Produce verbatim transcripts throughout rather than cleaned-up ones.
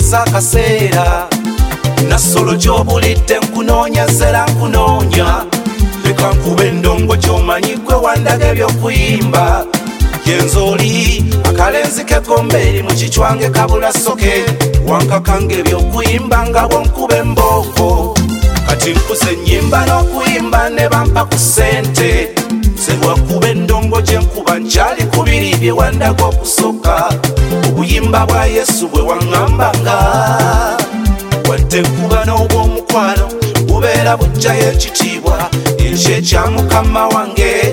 ntegereza akaseera nasolo gy'obulidde nkunoonya zera nkunoonya leka nkube endongo gy'omanyi gwe wandaga eby'okuyimba yenzoli akalenzi k'eggombe eri mu kicwange kabula soke wankakanga eby'okuyimba nga bw'onkuba embooko kati nkuze ennyimba n'okuyimba ne bampa ku ssente serwakuba endongo gye nkuba nkyali ku biri bye wandaga okusooka obuyimba bwa yesu bwe waŋŋambanga wadde nkuba n'obw'omukwano bubeera bujjayo ekitiibwa ekyo ekya mukama wange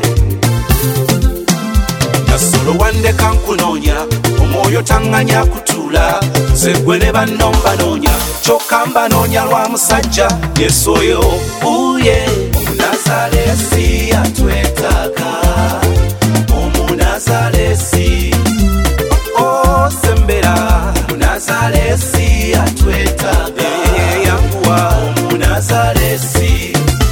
nasolo wandeka nkunoonya omwoyo taŋŋanya kutuula nze gwe ne banno mbanoonya kyokka mbanoonya lwa musajja yesu oyo uye omunazalesi atwetaaga omunazalesi osembera omunazalesi atwetaaga yanguwa omunazalesi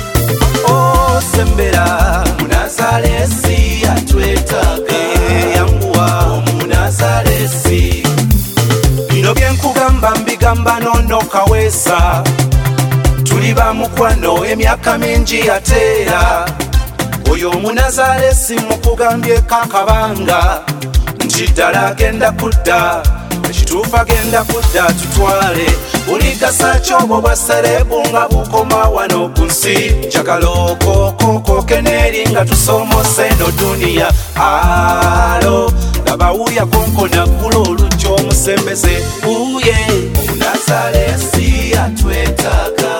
osembera omunazalesi atwetaaga yanguwa omunazalesi bino byenkugamba mbigamba nono kaweesa tuli bamukwano emyaka mingi yateera oyo omunazalesi mukugambyeko akabanga nti ddala agenda kudda ekituufu agenda kudda tutwale buli gasa kyobo bwa serebu nga bukoma wano ku nsi njagala okokokooke neeri nga tusomose no duniya alo labawuya konkona ggula olujja omusembeze uye omunazalesi atwetaaga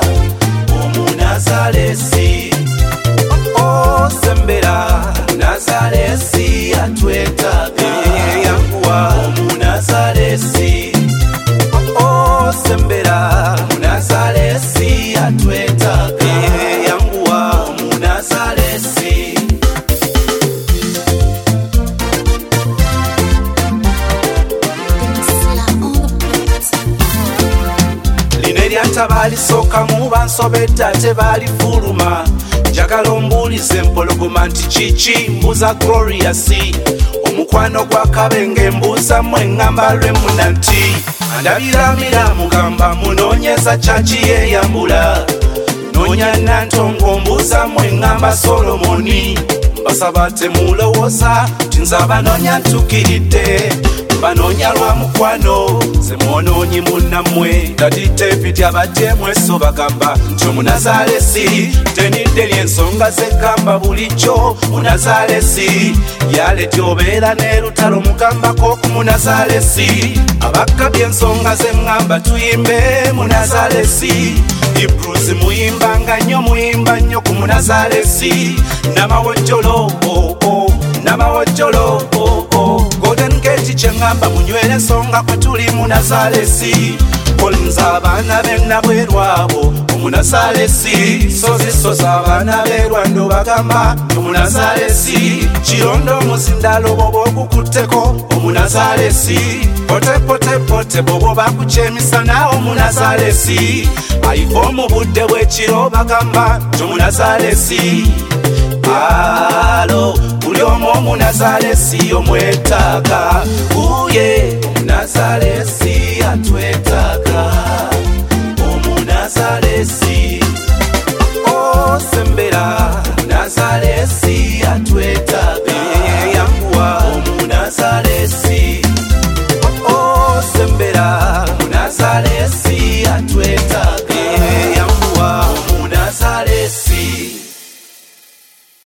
omunazalesi osembera omunazalesi atwetaaga yanguwa omunazalesi osembera omunazalesi atwetaaga yanguwa omunazalesi lino eryatabaalisookamu bansobedde ate baalifuluma njagala ombuulize empologoma nti kiki mbuuza gloriasi omukwano gwa kabenge mbuuza mmwe eŋŋamba lwemuna nti andabiramira mugamba munoonyeza kyaki yeeyambula noonya nantongo mbuuza mmwe eŋŋamba solomoni mbasaba temulowooza nti nze abanoonya ntukiridde banoonya lwa mukwano ze mwonoonyi munnammwe dadi david abadde mweso bagamba nti omunazalesi tenidde lyensonga zegamba bulijjo munazalesi yaletya obeera n'erutalo mugambako ku munazalesi abakabye ensonga zeŋŋamba tuyimbe munazalesi ibruzi muyimbanga nnyo muyimba nnyo ku munazalesi namawojjolo oh, oh, namawojjolo oh, oh. golden gate kyeŋŋamba munywere ensonga kwe tuli munazalesi kolinza abaana b'ennabwerwabo omunazalesi sozisoza abaana b'erwando bagamba omunazalesi kirondo omuzindalo boba ogukutteko omunazalesi potepotepote bobo bakucyemisana omunazalesi ayiva omu budde bw'ekiro bagamba omunazalesi alo buli omu omunazalesi omwetaaga uye omunazalesi atwetaaga omunazalesi osembera omunazalesi atwetaaga yanguwa omunazalesi osembera omunazalesi